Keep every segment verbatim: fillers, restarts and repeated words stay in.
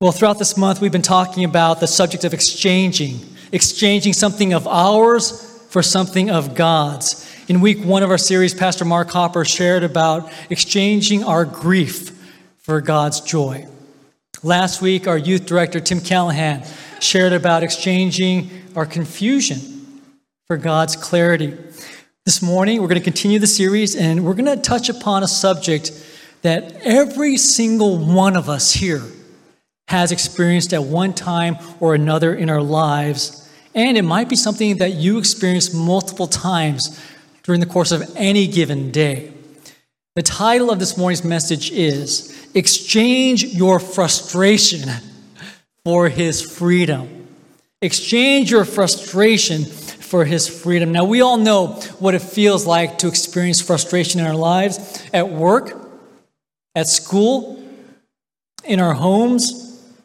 Well, throughout this month, we've been talking about the subject of exchanging, exchanging something of ours for something of God's. In week one of our series, Pastor Mark Hopper shared about exchanging our grief for God's joy. Last week, our youth director, Tim Callahan, shared about exchanging our confusion for God's clarity. This morning, we're going to continue the series, and we're going to touch upon a subject that every single one of us here has experienced at one time or another in our lives, and it might be something that you experience multiple times during the course of any given day. The title of this morning's message is Exchange Your Frustration for His Freedom. Exchange your frustration for His freedom. Now, we all know what it feels like to experience frustration in our lives, at work, at school, in our homes,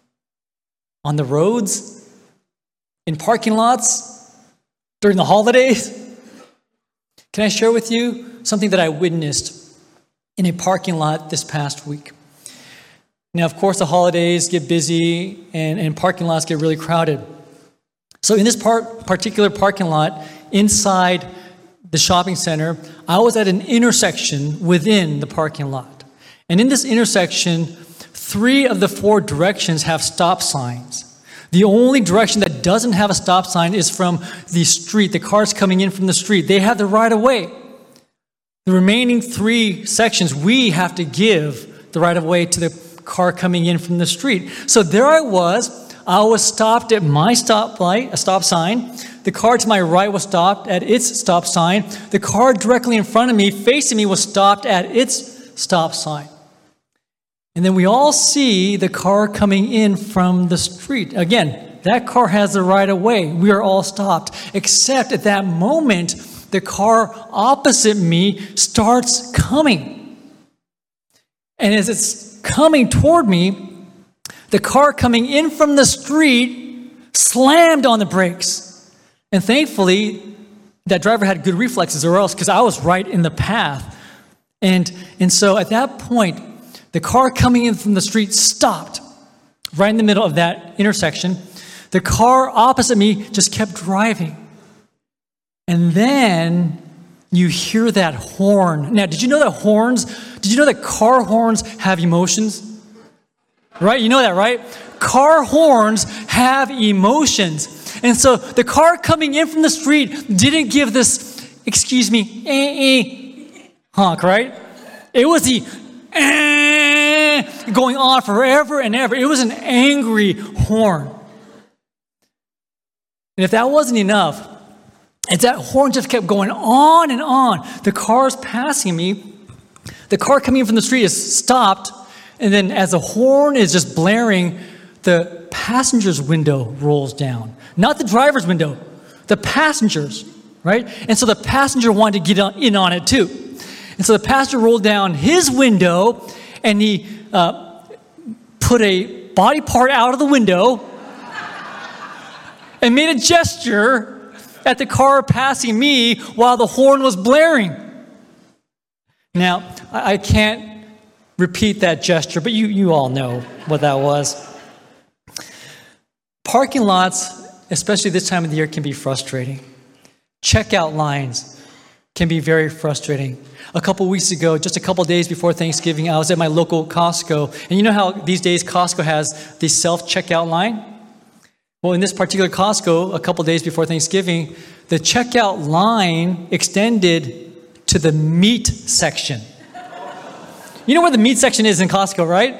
on the roads, in parking lots, during the holidays. Can I share with you something that I witnessed in a parking lot this past week? Now, of course, the holidays get busy and, and parking lots get really crowded. So in this part, particular parking lot inside the shopping center, I was at an intersection within the parking lot. And in this intersection, three of the four directions have stop signs. The only direction that doesn't have a stop sign is from the street, the cars coming in from the street. They have the right of way. The remaining three sections, we have to give the right of way to the car coming in from the street. So there I was. I was stopped at my stoplight, a stop sign. The car to my right was stopped at its stop sign. The car directly in front of me, facing me, was stopped at its stop sign. And then we all see the car coming in from the street. Again, that car has the right of way. We are all stopped. Except at that moment, the car opposite me starts coming. And as it's coming toward me, the car coming in from the street slammed on the brakes. And thankfully, that driver had good reflexes, or else, because I was right in the path. And, and so at that point, the car coming in from the street stopped right in the middle of that intersection. The car opposite me just kept driving. And then you hear that horn. Now, did you know that horns, did you know that car horns have emotions? Right? You know that, right? Car horns have emotions. And so the car coming in from the street didn't give this, excuse me, eh, eh, honk, right? It was the eh, going on forever and ever. It was an angry horn. And if that wasn't enough, if that horn just kept going on and on, the car's passing me, the car coming in from the street is stopped, and then as the horn is just blaring, the passenger's window rolls down. Not the driver's window, the passenger's, right? And so the passenger wanted to get in on it too. And so the passenger rolled down his window, and he uh, put a body part out of the window and made a gesture at the car passing me while the horn was blaring. Now, I, I can't repeat that gesture, but you, you all know what that was. Parking lots, especially this time of the year, can be frustrating. Checkout lines can be very frustrating. A couple weeks ago, just a couple days before Thanksgiving, I was at my local Costco. And you know how these days Costco has the self-checkout line? Well, in this particular Costco, a couple days before Thanksgiving, the checkout line extended to the meat section. You know where the meat section is in Costco, right?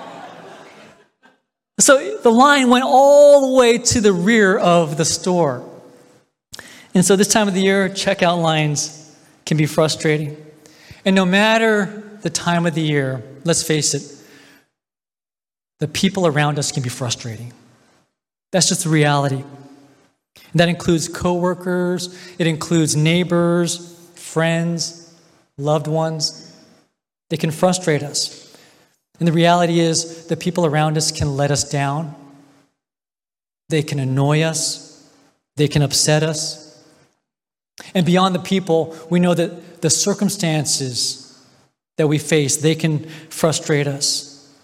So the line went all the way to the rear of the store. And so this time of the year, checkout lines can be frustrating. And no matter the time of the year, let's face it, the people around us can be frustrating. That's just the reality. And that includes coworkers, it includes neighbors, friends, loved ones. They can frustrate us. And the reality is the people around us can let us down. They can annoy us. They can upset us. And beyond the people, we know that the circumstances that we face, they can frustrate us.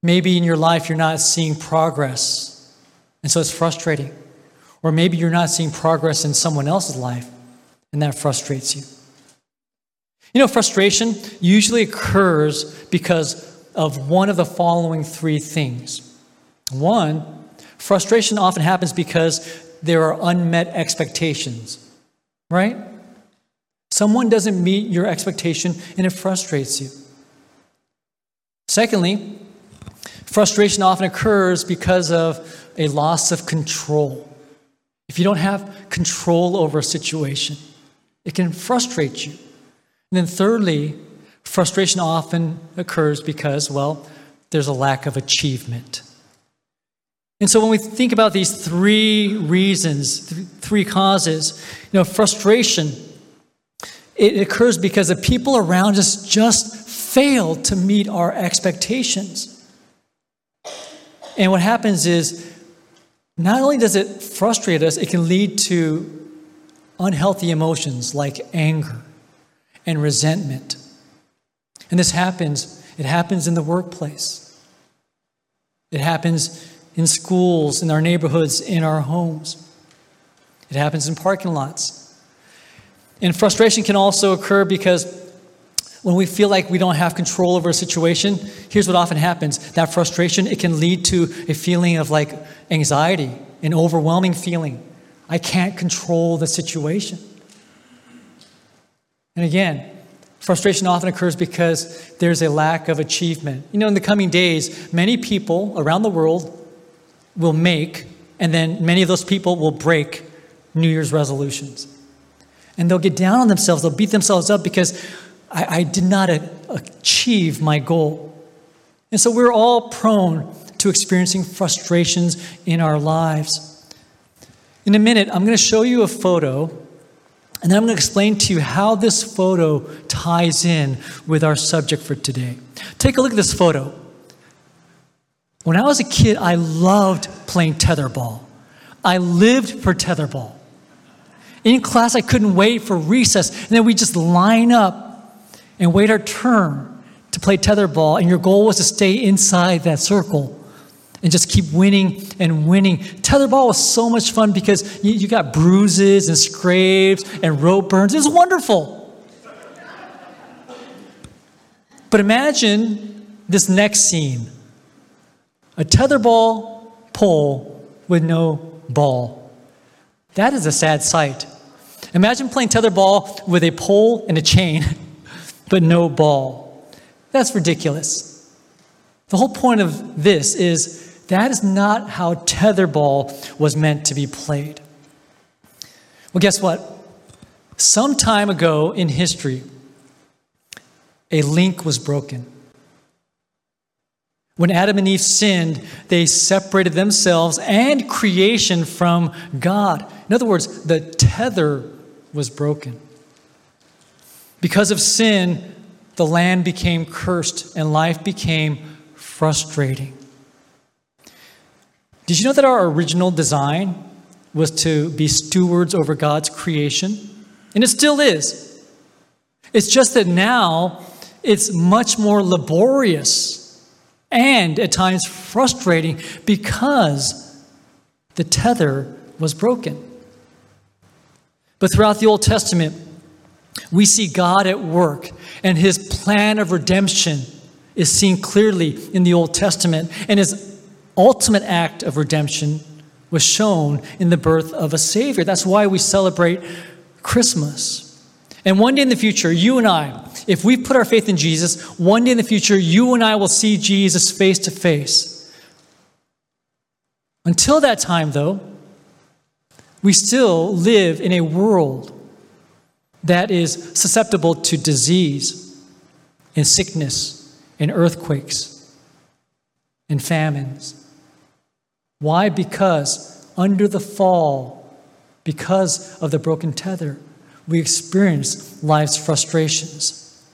Maybe in your life you're not seeing progress, and so it's frustrating. Or maybe you're not seeing progress in someone else's life, and that frustrates you. You know, frustration usually occurs because of one of the following three things. One, frustration often happens because there are unmet expectations, right? Someone doesn't meet your expectation and it frustrates you. Secondly, frustration often occurs because of a loss of control. If you don't have control over a situation, it can frustrate you. And then thirdly, frustration often occurs because, well, there's a lack of achievement. And so when we think about these three reasons, th- three causes, you know, frustration, it occurs because the people around us just fail to meet our expectations. And what happens is, not only does it frustrate us, it can lead to unhealthy emotions like anger and resentment. And this happens, it happens in the workplace. It happens in schools, in our neighborhoods, in our homes. It happens in parking lots. And frustration can also occur because when we feel like we don't have control over a situation, here's what often happens. That frustration, it can lead to a feeling of like anxiety, an overwhelming feeling. I can't control the situation. And again, frustration often occurs because there's a lack of achievement. You know, in the coming days, many people around the world will make, and then many of those people will break New Year's resolutions. And they'll get down on themselves, they'll beat themselves up because I, I did not a, achieve my goal. And so we're all prone to experiencing frustrations in our lives. In a minute, I'm going to show you a photo, and then I'm going to explain to you how this photo ties in with our subject for today. Take a look at this photo. When I was a kid, I loved playing tetherball. I lived for tetherball. In class, I couldn't wait for recess, and then we just line up and wait our turn to play tetherball, and your goal was to stay inside that circle and just keep winning and winning. Tetherball was so much fun because you, you got bruises and scrapes and rope burns. It was wonderful. But imagine this next scene. A tetherball pole with no ball. That is a sad sight. Imagine playing tetherball with a pole and a chain, but no ball. That's ridiculous. The whole point of this is that is not how tetherball was meant to be played. Well, guess what? Some time ago in history, a link was broken. When Adam and Eve sinned, they separated themselves and creation from God. In other words, the tether was broken. Because of sin, the land became cursed and life became frustrating. Did you know that our original design was to be stewards over God's creation? And it still is. It's just that now it's much more laborious and at times frustrating because the tether was broken. But throughout the Old Testament, we see God at work, and his plan of redemption is seen clearly in the Old Testament, and his ultimate act of redemption was shown in the birth of a Savior. That's why we celebrate Christmas. And one day in the future, you and I, if we put our faith in Jesus, one day in the future, you and I will see Jesus face to face. Until that time, though, we still live in a world that is susceptible to disease and sickness and earthquakes and famines. Why? Because under the fall, because of the broken tether, we experience life's frustrations.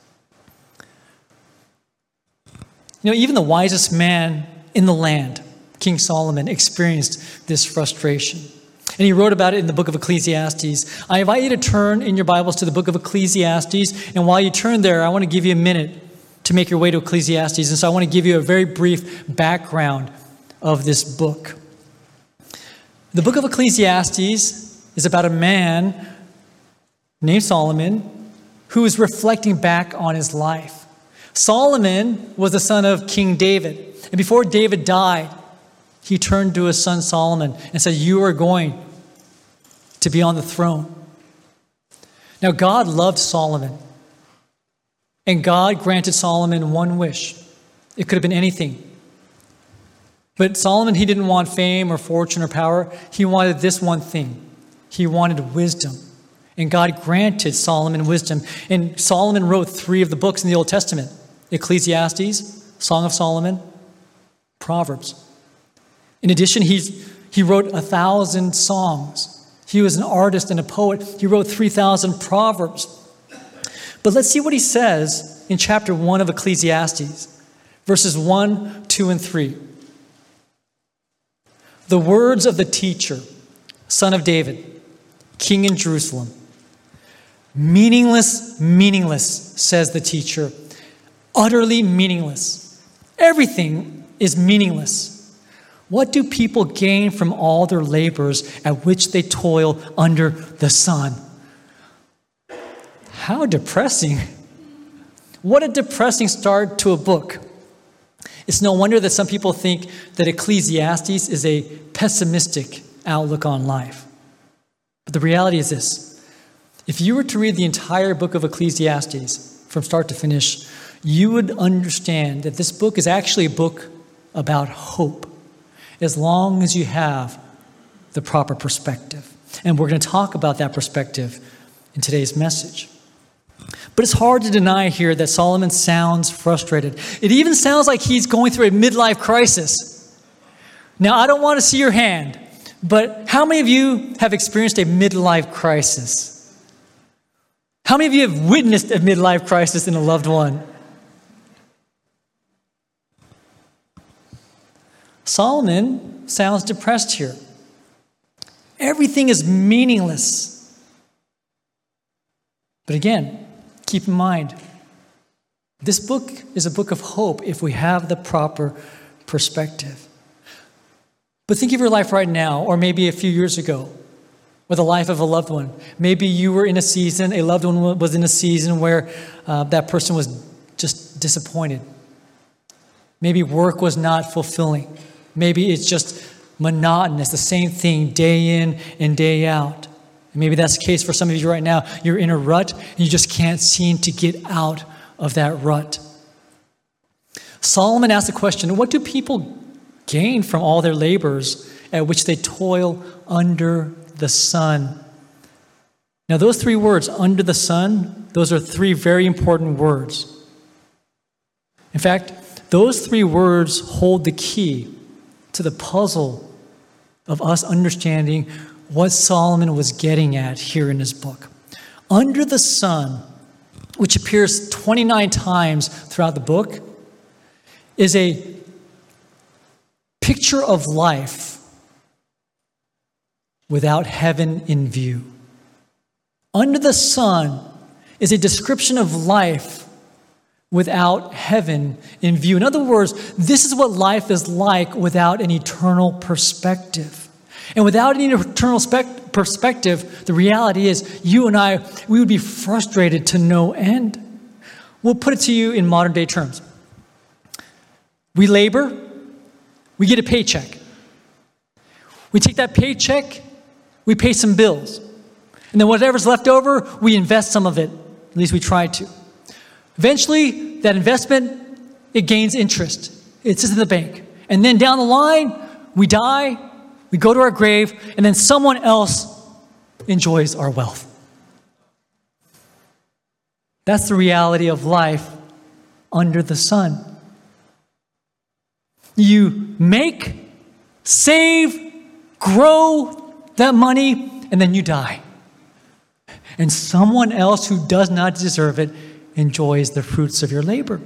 You know, even the wisest man in the land, King Solomon, experienced this frustration. And he wrote about it in the book of Ecclesiastes. I invite you to turn in your Bibles to the book of Ecclesiastes. And while you turn there, I want to give you a minute to make your way to Ecclesiastes. And so I want to give you a very brief background of this book. The book of Ecclesiastes is about a man named Solomon who is reflecting back on his life. Solomon was the son of King David. And before David died, he turned to his son Solomon and said, "You are going to be on the throne." Now, God loved Solomon. And God granted Solomon one wish. It could have been anything. But Solomon, he didn't want fame or fortune or power. He wanted this one thing. He wanted wisdom. And God granted Solomon wisdom. And Solomon wrote three of the books in the Old Testament: Ecclesiastes, Song of Solomon, Proverbs. In addition, he's, he wrote a thousand songs. He was an artist and a poet. He wrote three thousand Proverbs. But let's see what he says in chapter one of Ecclesiastes, verses one, two, and three. The words of the teacher, son of David, king in Jerusalem. Meaningless, meaningless, says the teacher. Utterly meaningless. Everything is meaningless. What do people gain from all their labors at which they toil under the sun? How depressing. What a depressing start to a book. It's no wonder that some people think that Ecclesiastes is a pessimistic outlook on life. But the reality is this: if you were to read the entire book of Ecclesiastes from start to finish, you would understand that this book is actually a book about hope, as long as you have the proper perspective. And we're going to talk about that perspective in today's message. But it's hard to deny here that Solomon sounds frustrated. It even sounds like he's going through a midlife crisis. Now, I don't want to see your hand, but how many of you have experienced a midlife crisis? How many of you have witnessed a midlife crisis in a loved one? Solomon sounds depressed here. Everything is meaningless. But again, keep in mind, this book is a book of hope if we have the proper perspective. But think of your life right now, or maybe a few years ago, or the life of a loved one. Maybe you were in a season, a loved one was in a season where uh, that person was just disappointed. Maybe work was not fulfilling. Maybe it's just monotonous, the same thing day in and day out. And maybe that's the case for some of you right now. You're in a rut and you just can't seem to get out of that rut. Solomon asked the question, what do people gain from all their labors at which they toil under the sun? Now, those three words, under the sun, those are three very important words. In fact, those three words hold the key to the puzzle of us understanding what Solomon was getting at here in his book. Under the sun, which appears twenty-nine times throughout the book, is a picture of life without heaven in view. Under the sun is a description of life without heaven in view. In other words, this is what life is like without an eternal perspective. And without an eternal spec- perspective, the reality is you and I, we would be frustrated to no end. We'll put it to you in modern day terms. We labor, we get a paycheck. We take that paycheck, we pay some bills. And then whatever's left over, we invest some of it. At least we try to. Eventually, that investment, it gains interest. It sits in the bank. And then down the line, we die, we go to our grave, and then someone else enjoys our wealth. That's the reality of life under the sun. You make, save, grow that money, and then you die. And someone else who does not deserve it enjoys the fruits of your labor.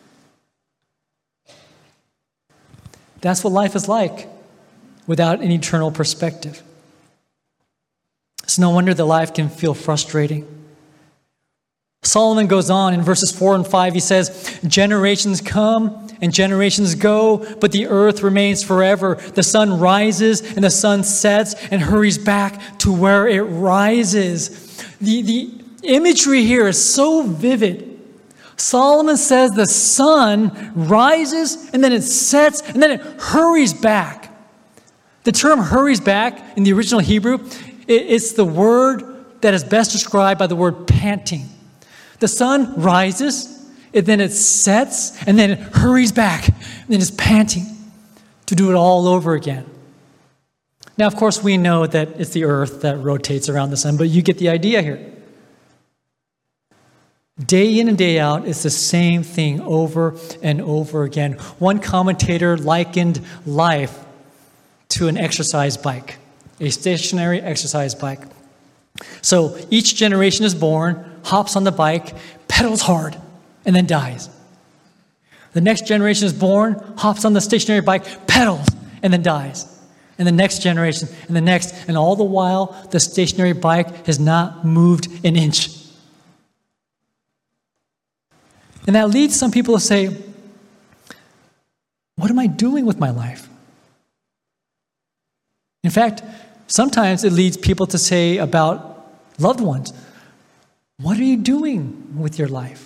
That's what life is like without an eternal perspective. It's no wonder that life can feel frustrating. Solomon goes on in verses four and five. He says, generations come and generations go, but the earth remains forever. The sun rises and the sun sets and hurries back to where it rises. The, the imagery here is so vivid. Solomon says the sun rises and then it sets and then it hurries back. The term hurries back in the original Hebrew, it's the word that is best described by the word panting. The sun rises, and then it sets, and then it hurries back, and then it's panting to do it all over again. Now, of course, we know that it's the earth that rotates around the sun, but you get the idea here. Day in and day out, it's the same thing over and over again. One commentator likened life to an exercise bike, a stationary exercise bike. So each generation is born, hops on the bike, pedals hard, and then dies. The next generation is born, hops on the stationary bike, pedals, and then dies. And the next generation, and the next, and all the while, the stationary bike has not moved an inch. And that leads some people to say, what am I doing with my life? In fact, sometimes it leads people to say about loved ones, what are you doing with your life?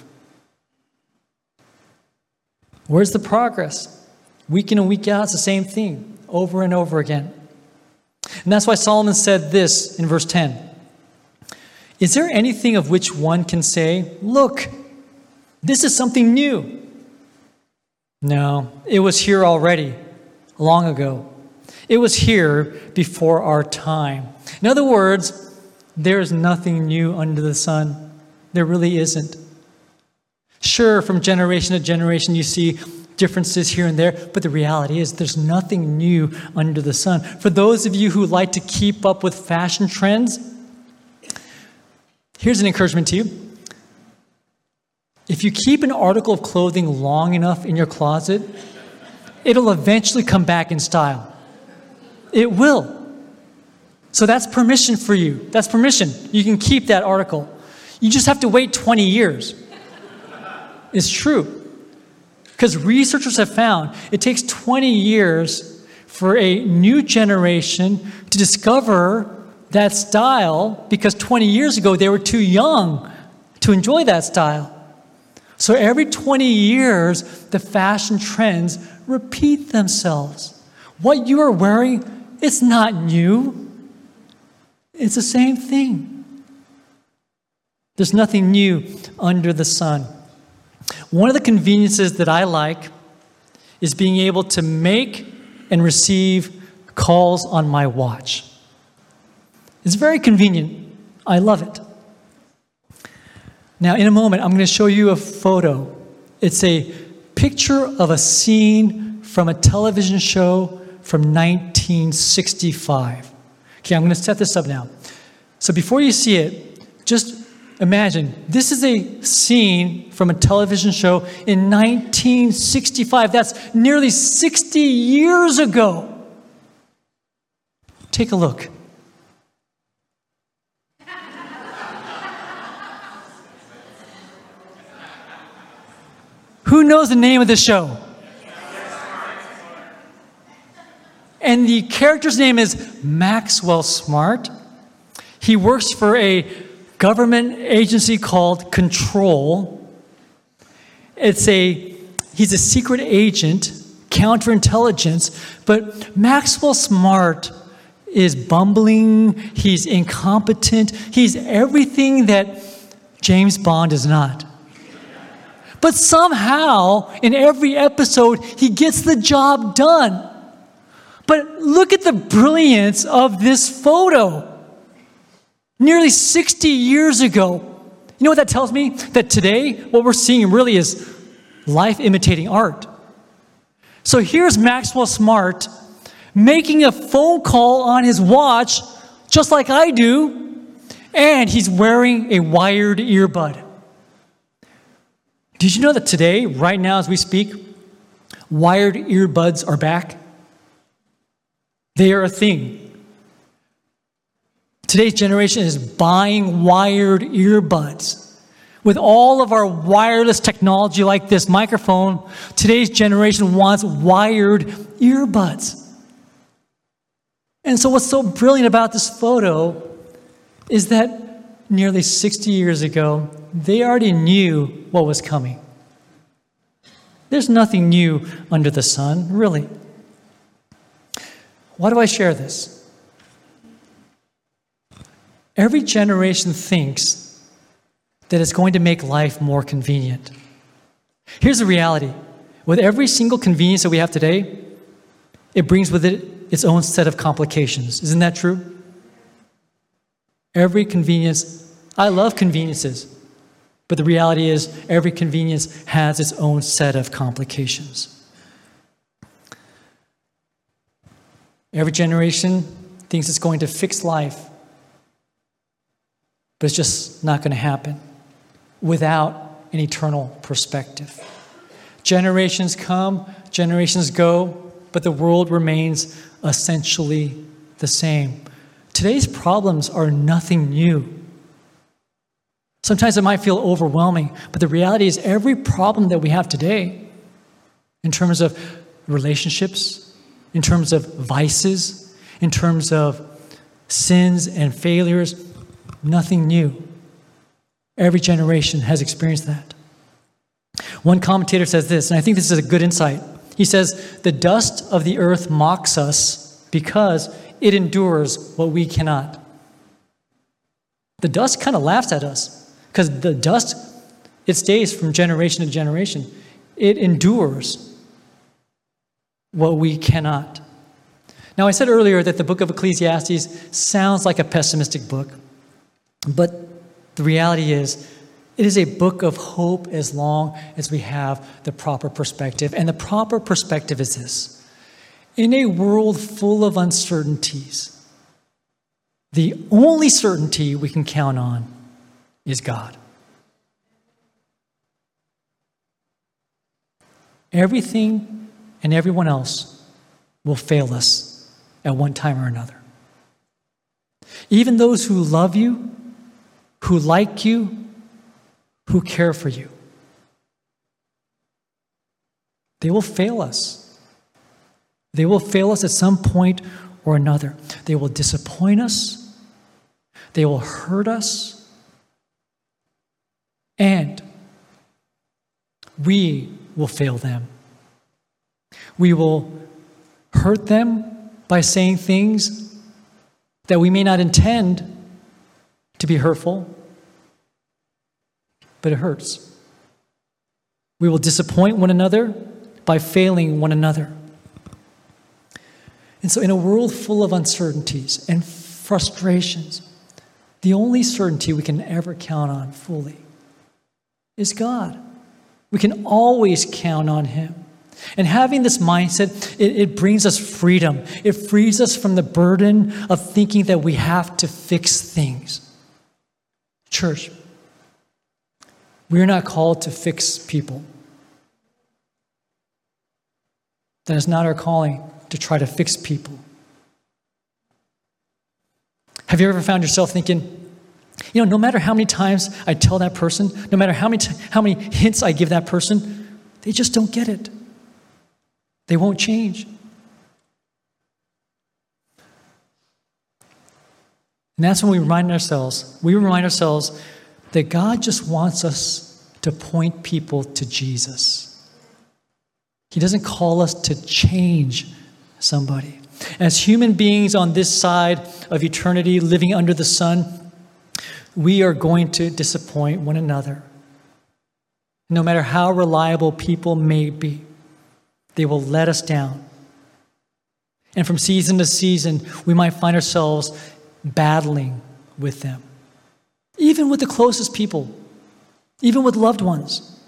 Where's the progress? Week in and week out, it's the same thing, over and over again. And that's why Solomon said this in verse ten. Is there anything of which one can say, look, this is something new? No, it was here already, long ago. It was here before our time. In other words, there is nothing new under the sun. There really isn't. Sure, from generation to generation, you see differences here and there, but the reality is there's nothing new under the sun. For those of you who like to keep up with fashion trends, here's an encouragement to you. If you keep an article of clothing long enough in your closet, it'll eventually come back in style. It will. So that's permission for you. That's permission. You can keep that article. You just have to wait twenty years. It's true. Because researchers have found it takes twenty years for a new generation to discover that style because twenty years ago they were too young to enjoy that style. So every twenty years, the fashion trends repeat themselves. What you are wearing, it's not new. It's the same thing. There's nothing new under the sun. One of the conveniences that I like is being able to make and receive calls on my watch. It's very convenient. I love it. Now, in a moment, I'm going to show you a photo. It's a picture of a scene from a television show from nineteen sixty-five. Okay, I'm going to set this up now. So before you see it, just imagine, this is a scene from a television show in nineteen sixty-five. That's nearly sixty years ago. Take a look. Who knows the name of the show? And the character's name is Maxwell Smart. He works for a government agency called Control. It's a, he's a secret agent, counterintelligence, but Maxwell Smart is bumbling, he's incompetent, he's everything that James Bond is not. But somehow, in every episode, he gets the job done. But look at the brilliance of this photo. Nearly sixty years ago. You know what that tells me? That today, what we're seeing really is life imitating art. So here's Maxwell Smart making a phone call on his watch, just like I do, and he's wearing a wired earbud. Did you know that today, right now as we speak, wired earbuds are back? They are a thing. Today's generation is buying wired earbuds, With all of our wireless technology like this microphone, today's generation wants wired earbuds. And so what's so brilliant about this photo is that nearly sixty years ago, they already knew what was coming. There's nothing new under the sun, really. Why do I share this? Every generation thinks that it's going to make life more convenient. Here's the reality. With every single convenience that we have today, it brings with it its own set of complications. Isn't that true? Every convenience, I love conveniences, but the reality is every convenience has its own set of complications. Every generation thinks it's going to fix life, but it's just not going to happen without an eternal perspective. Generations come, generations go, but the world remains essentially the same. Today's problems are nothing new. Sometimes it might feel overwhelming, but the reality is every problem that we have today, in terms of relationships, in terms of vices, in terms of sins and failures, nothing new. Every generation has experienced that. One commentator says this, and I think this is a good insight. He says, the dust of the earth mocks us because it endures what we cannot. The dust kind of laughs at us because the dust, it stays from generation to generation. It endures what we cannot. Now, I said earlier that the book of Ecclesiastes sounds like a pessimistic book, but the reality is, it is a book of hope as long as we have the proper perspective. And the proper perspective is this. In a world full of uncertainties, the only certainty we can count on is God. Everything and everyone else will fail us at one time or another. Even those who love you, who like you, who care for you. They will fail us. They will fail us at some point or another. They will disappoint us. They will hurt us. And we will fail them. We will hurt them by saying things that we may not intend to be hurtful, but it hurts. We will disappoint one another by failing one another. And so in a world full of uncertainties and frustrations, the only certainty we can ever count on fully is God. We can always count on Him. And having this mindset, it, it brings us freedom. It frees us from the burden of thinking that we have to fix things. Church, we are not called to fix people. That is not our calling, to try to fix people. Have you ever found yourself thinking, you know, no matter how many times I tell that person, no matter how many t- how many hints I give that person, they just don't get it. They won't change. And that's when we remind ourselves, we remind ourselves that God just wants us to point people to Jesus. He doesn't call us to change somebody. As human beings on this side of eternity, living under the sun, we are going to disappoint one another. No matter how reliable people may be, they will let us down. And from season to season, we might find ourselves battling with them. Even with the closest people, even with loved ones.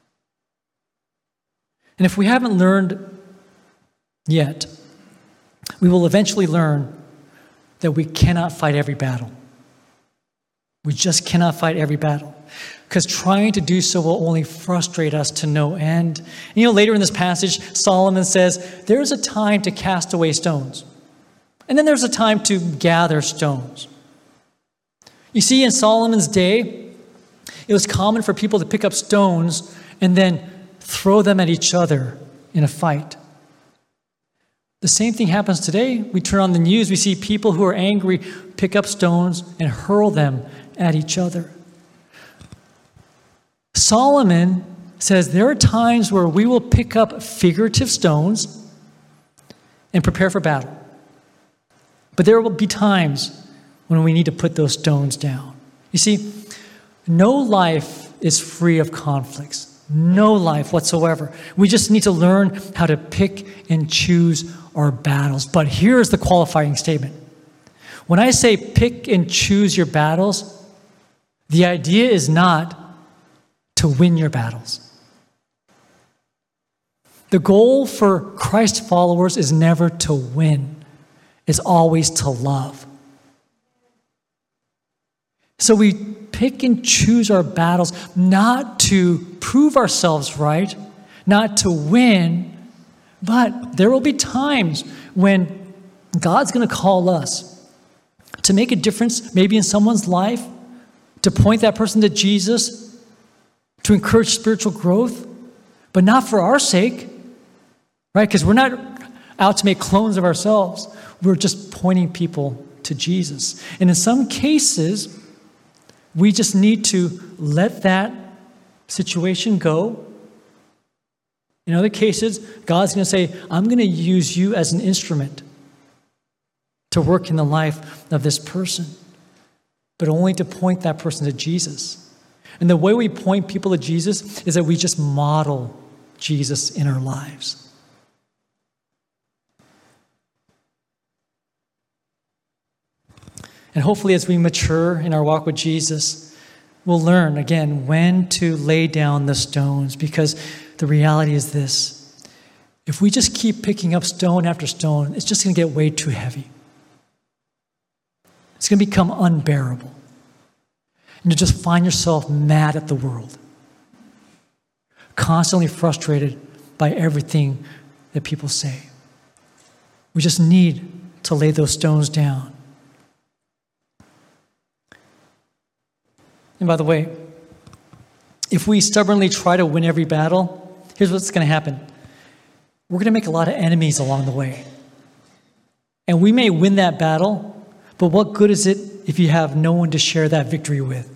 And if we haven't learned yet, we will eventually learn that we cannot fight every battle. We just cannot fight every battle. Because trying to do so will only frustrate us to no end. And you know, later in this passage, Solomon says, there is a time to cast away stones. And then there's a time to gather stones. You see, in Solomon's day, It was common for people to pick up stones and then throw them at each other in a fight. The same thing happens today. We turn on the news, we see people who are angry pick up stones and hurl them at each other. Solomon says there are times where we will pick up figurative stones and prepare for battle. But there will be times when we need to put those stones down. You see, no life is free of conflicts. No life whatsoever. We just need to learn how to pick and choose our battles. But here's the qualifying statement. When I say pick and choose your battles, the idea is not to win your battles. The goal for Christ followers is never to win. It's always to love. So we pick and choose our battles not to prove ourselves right, not to win, but there will be times when God's going to call us to make a difference maybe in someone's life, to point that person to Jesus, to encourage spiritual growth, but not for our sake, right? Because we're not out to make clones of ourselves. We're just pointing people to Jesus. And in some cases, we just need to let that situation go. In other cases, God's going to say, I'm going to use you as an instrument to work in the life of this person, but only to point that person to Jesus. And the way we point people to Jesus is that we just model Jesus in our lives. And hopefully as we mature in our walk with Jesus, we'll learn, again, when to lay down the stones. Because the reality is this. If we just keep picking up stone after stone, it's just going to get way too heavy. It's going to become unbearable. And you just find yourself mad at the world. Constantly frustrated by everything that people say. We just need to lay those stones down. And by the way, if we stubbornly try to win every battle, here's what's going to happen. We're going to make a lot of enemies along the way. And we may win that battle, but what good is it if you have no one to share that victory with?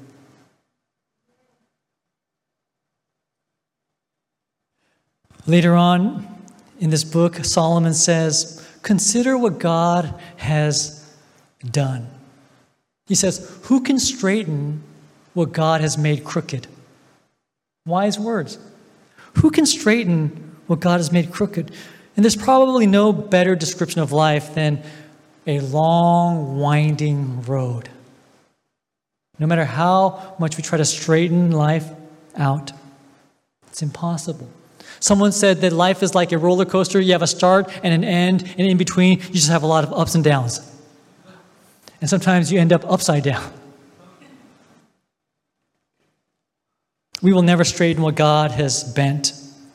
Later on in this book, Solomon says, consider what God has done. He says, who can straighten what God has made crooked? Wise words. Who can straighten what God has made crooked? And there's probably no better description of life than a long, winding road. No matter how much we try to straighten life out, it's impossible. Someone said that life is like a roller coaster. You have a start and an end, and in between, you just have a lot of ups and downs. And sometimes you end up upside down. We will never straighten what God has bent.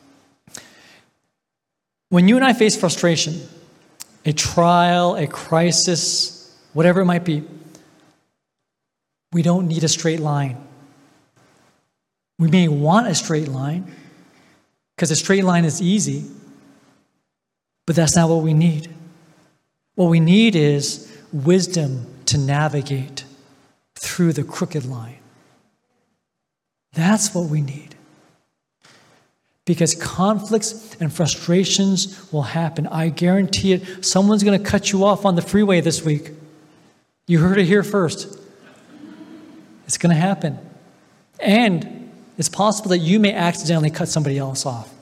When you and I face frustration, a trial, a crisis, whatever it might be, we don't need a straight line. We may want a straight line, because a straight line is easy, but that's not what we need. What we need is wisdom to navigate through the crooked line. That's what we need. Because conflicts and frustrations will happen. I guarantee it. Someone's going to cut you off on the freeway this week. You heard it here first. It's going to happen. And it's possible that you may accidentally cut somebody else off.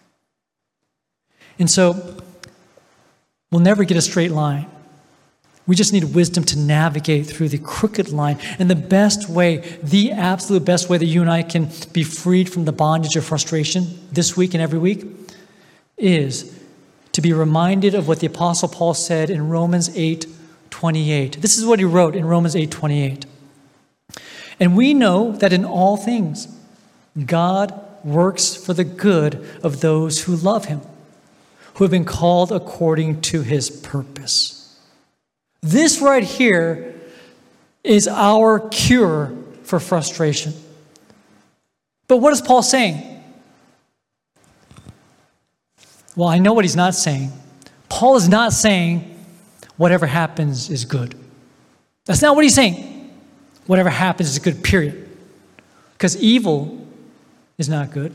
And so, we'll never get a straight line. We just need wisdom to navigate through the crooked line. And the best way, the absolute best way that you and I can be freed from the bondage of frustration this week and every week is to be reminded of what the Apostle Paul said in Romans eight twenty-eight. This is what he wrote in Romans eight twenty-eight. And we know that in all things, God works for the good of those who love him, who have been called according to his purpose. This right here is our cure for frustration. But what is Paul saying? Well, I know what he's not saying. Paul is not saying whatever happens is good. That's not what he's saying. Whatever happens is good, period. Because evil is not good.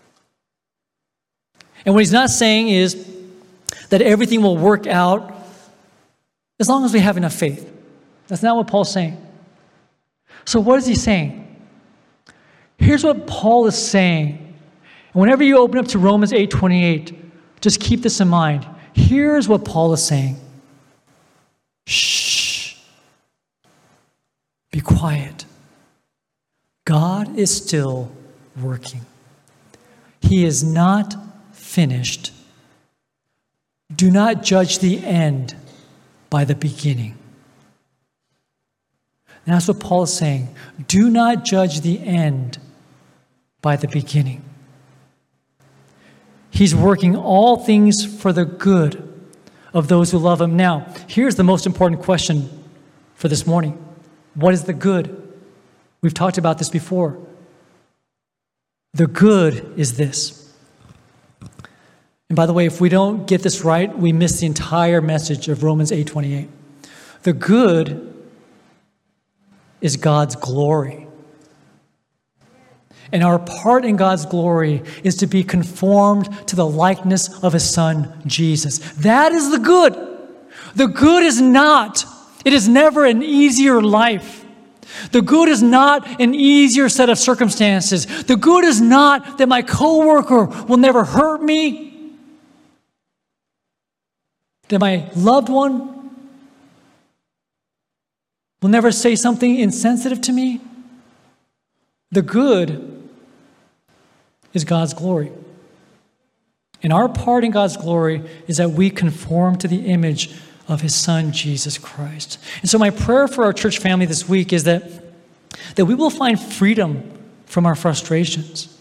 And what he's not saying is that everything will work out as long as we have enough faith. That's not what Paul's saying. So what is he saying? Here's what Paul is saying. And whenever you open up to Romans eight twenty-eight, just keep this in mind. Here's what Paul is saying. Shh. Be quiet. God is still working. He is not finished. Do not judge the end by the beginning. And that's what Paul is saying. Do not judge the end by the beginning. He's working all things for the good of those who love him. Now, here's the most important question for this morning. What is the good? We've talked about this before. The good is this. And by the way, if we don't get this right, we miss the entire message of Romans eight twenty-eight. The good is God's glory. And our part in God's glory is to be conformed to the likeness of his Son, Jesus. That is the good. The good is not, it is never an easier life. The good is not an easier set of circumstances. The good is not that my coworker will never hurt me, that my loved one will never say something insensitive to me. The good is God's glory. And our part in God's glory is that we conform to the image of his Son, Jesus Christ. And so my prayer for our church family this week is that, that we will find freedom from our frustrations.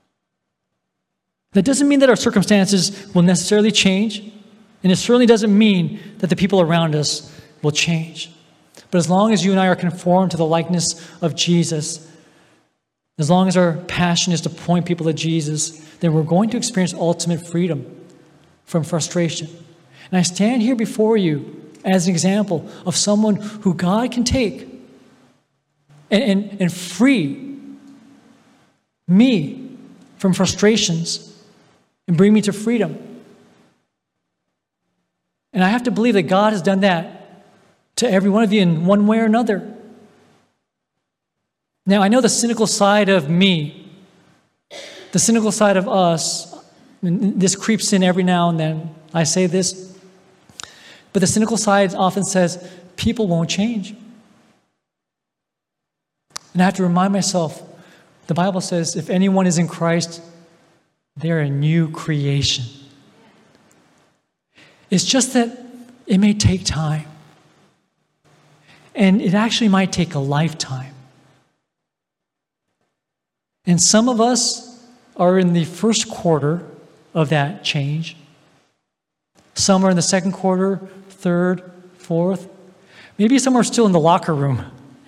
That doesn't mean that our circumstances will necessarily change, and it certainly doesn't mean that the people around us will change. But as long as you and I are conformed to the likeness of Jesus, as long as our passion is to point people to Jesus, then we're going to experience ultimate freedom from frustration. And I stand here before you as an example of someone who God can take and, and, and free me from frustrations and bring me to freedom. And I have to believe that God has done that to every one of you in one way or another. Now, I know the cynical side of me, the cynical side of us, and this creeps in every now and then. I say this, but the cynical side often says, people won't change. And I have to remind myself, the Bible says, if anyone is in Christ, they're a new creation. It's just that it may take time. And it actually might take a lifetime. And some of us are in the first quarter of that change. Some are in the second quarter, third, fourth. Maybe some are still in the locker room.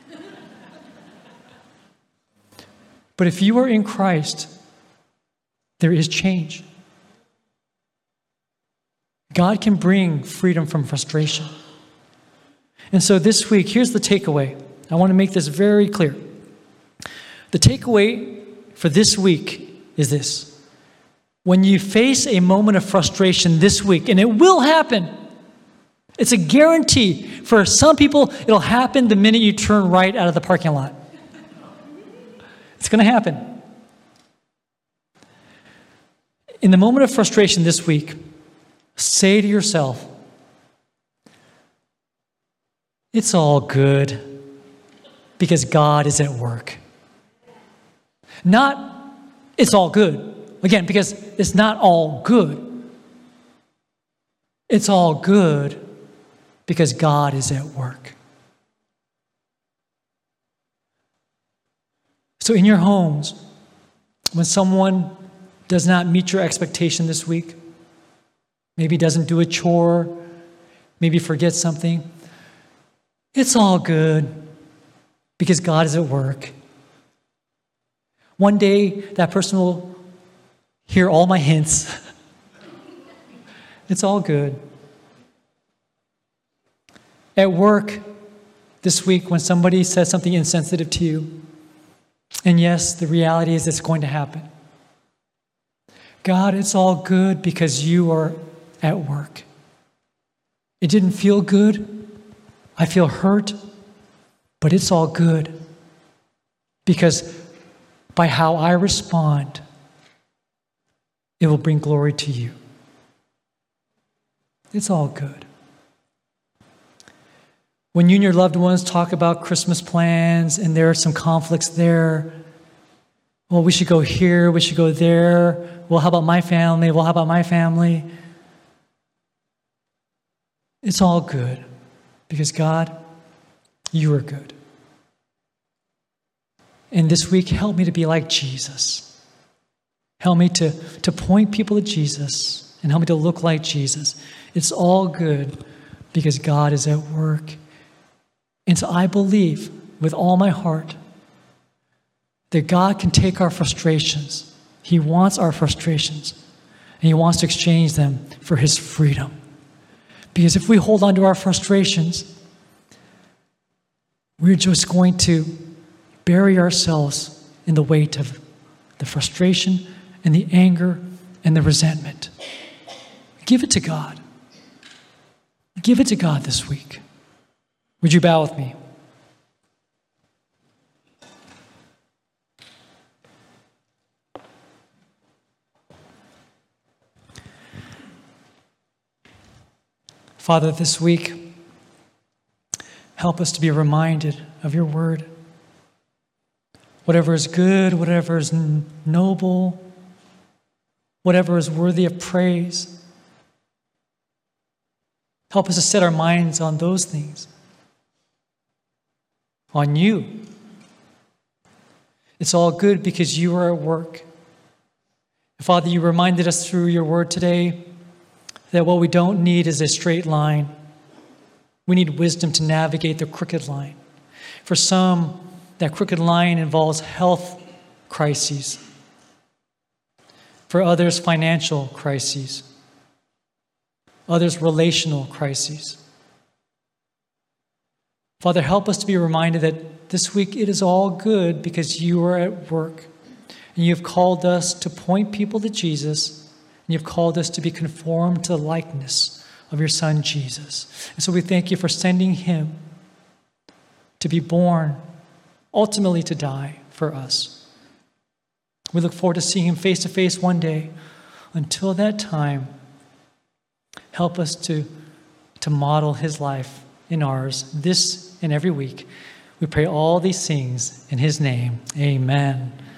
But if you are in Christ, there is change. God can bring freedom from frustration. And so this week, here's the takeaway. I want to make this very clear. The takeaway for this week is this. When you face a moment of frustration this week, and it will happen, it's a guarantee. For some people, it'll happen the minute you turn right out of the parking lot. It's going to happen. In the moment of frustration this week, say to yourself, it's all good because God is at work. Not, it's all good. Again, because it's not all good. It's all good because God is at work. So in your homes, when someone does not meet your expectation this week, maybe doesn't do a chore, maybe forgets something, it's all good because God is at work. One day, that person will hear all my hints. It's all good. At work this week, when somebody says something insensitive to you, and yes, the reality is it's going to happen. God, it's all good because you are at work. It didn't feel good. I feel hurt, but it's all good because by how I respond, it will bring glory to you. It's all good. When you and your loved ones talk about Christmas plans and there are some conflicts there, well, we should go here, we should go there. Well, how about my family? Well, how about my family? It's all good because God, you are good. And this week, help me to be like Jesus. Help me to, to point people to Jesus and help me to look like Jesus. It's all good because God is at work. And so I believe with all my heart that God can take our frustrations. He wants our frustrations, and He wants to exchange them for His freedom. Because if we hold on to our frustrations, we're just going to bury ourselves in the weight of the frustration and the anger and the resentment. Give it to God. Give it to God this week. Would you bow with me? Father, this week, help us to be reminded of your word. Whatever is good, whatever is noble, whatever is worthy of praise, help us to set our minds on those things, on you. It's all good because you are at work. Father, you reminded us through your word today that what we don't need is a straight line. We need wisdom to navigate the crooked line. For some, that crooked line involves health crises. For others, financial crises. Others, relational crises. Father, help us to be reminded that this week it is all good because you are at work. And you've called us to point people to Jesus. And you've called us to be conformed to the likeness of your Son, Jesus. And so we thank you for sending him to be born, ultimately to die for us. We look forward to seeing him face to face one day. Until that time, help us to, to model his life in ours this and every week. We pray all these things in his name. Amen.